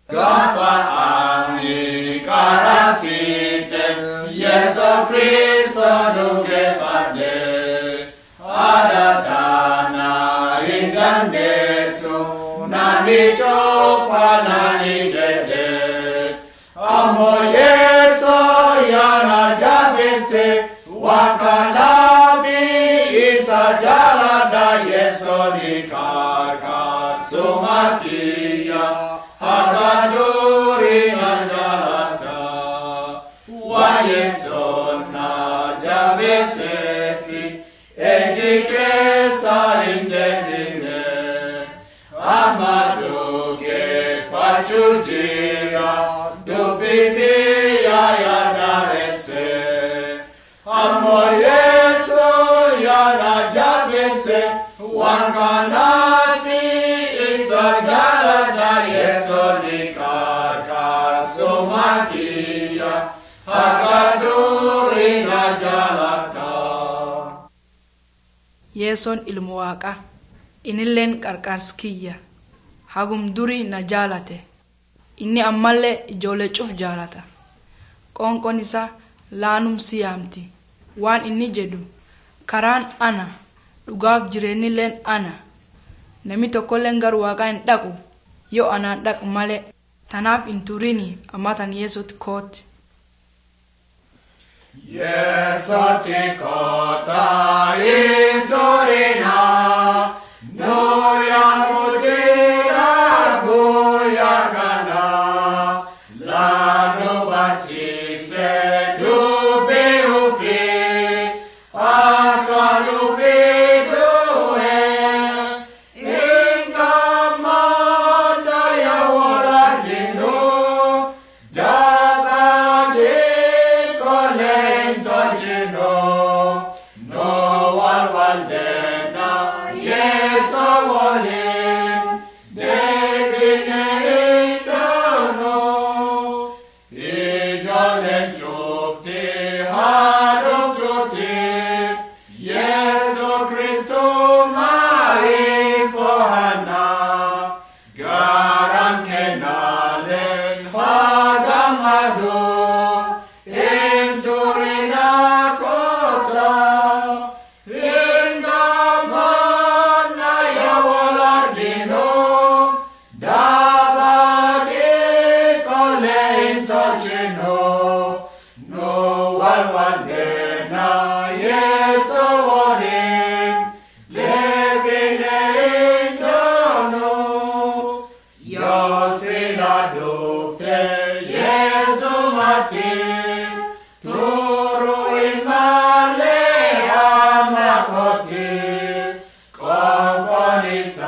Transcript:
Gafa ani karafite Yesu Kristo duge fade adatana ingandetu namicho panani dede amo Yesu yana jabese wakanabi isa jalada Yesu nikaka sumakia Hagaduri najarata Wadisona jabesefi Edikesa indedine Amaduke fachujira Dubibiya yadarese Amo Yesu yana jabese Wakanabi isa jalada Yesu nikaka sumakia Hagaduri najalata Yeson ilmu waaqa inilleen qarqarskiyya hagum duri na jaalate inni ammallee ijoollee cuf jaalata qoonqon isa laanum siyaamti waan inni jedhu karaan ana dhugaaf jireenilleen ana nami tokkolleen gar waaqa hin dhaqu yoo anaan dhaq malee tanaaf hin turini ammatan Yesuutti kooti. Yesuutti koota hin turina nuya mujira guyya kana laanu barsiise dubbi ufi akka lufi du'e ingamada ya waladino dabade kolento jino no walwaldena Yesu walin debine idono ijolen chufti haruftuti Yesu Kristu mai pohana garan kenalen hagamadu inturina kota ingamana ya waladino dabadi kolento jino no walwadena Yesu walin lebine indono yosila dufte Yesu mati turu imale amakoti komponi